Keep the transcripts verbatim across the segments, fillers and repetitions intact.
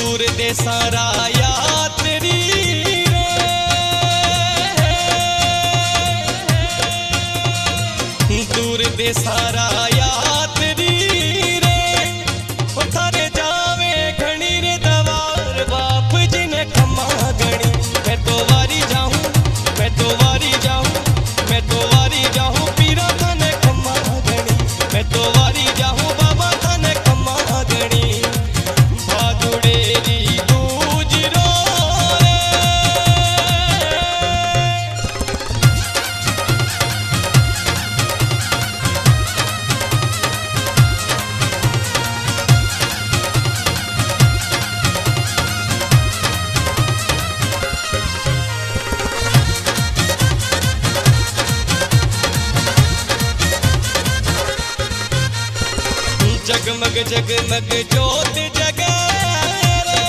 दूर दे सारा यात्री रे, दूर दे सारा यात्री रे, ओ थारे जावे घणी रे दवार बाप जी ने खमा गणी। मैं तो वारी जाऊं, मैं तो वारी जाऊं, मैं तो वारी जाऊं पीरा थाने खमा गणी। मैं तो वारी जाऊं बाबा थाने खमा गणी। भादुड़ेरी दूज रो रे, जगमग जगमग जोत जगे रे,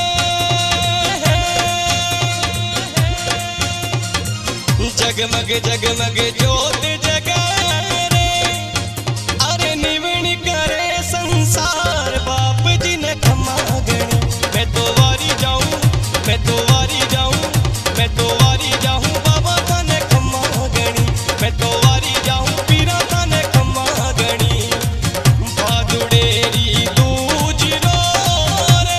जगमग जगमग जोत जगे रे, अरे निवणी करे संसार बाप जी ने खमा गणी। मैं तो वारी जाऊं, मैं तो वारी जाऊं, मैं तो वारी जाऊं बाबा थाने खमा गणी। मैं तो वारी जाऊं पीरा थाने खमा गणी। भादुड़ेरी दूज रो रे,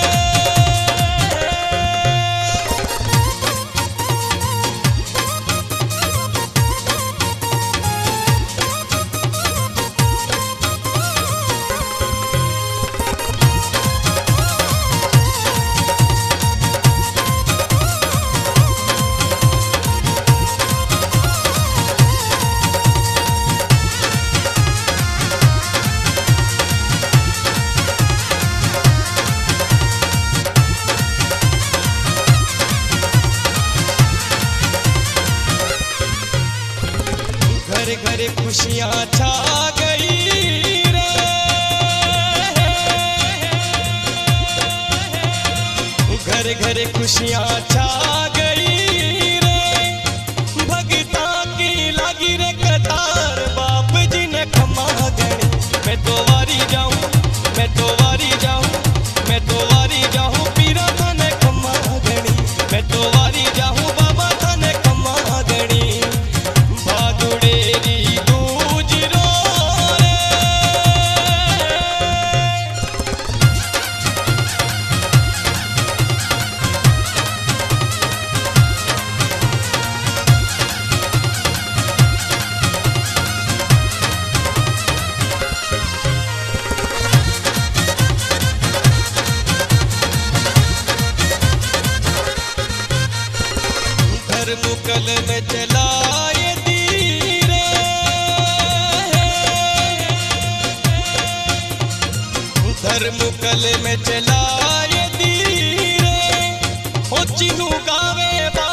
घर घर खुशियां छा गई रे, घर घर खुशियां छा गई रे, भगता की लागी रे कतार बाप जी ने खमा गणी। मैं तो वारी जाऊं, मैं तो वारी जाऊं, मैं तो वारी जाऊं पीरा थाने खमा गणी। मैं तो वारी जाऊं बाबा थाने खमा गणी। भादुड़ेरी दूज रो रे, धर्मुकल में चलाए धीरे, धर्मुकल में चलाए धीरे, ओ चिन्हू गावे बा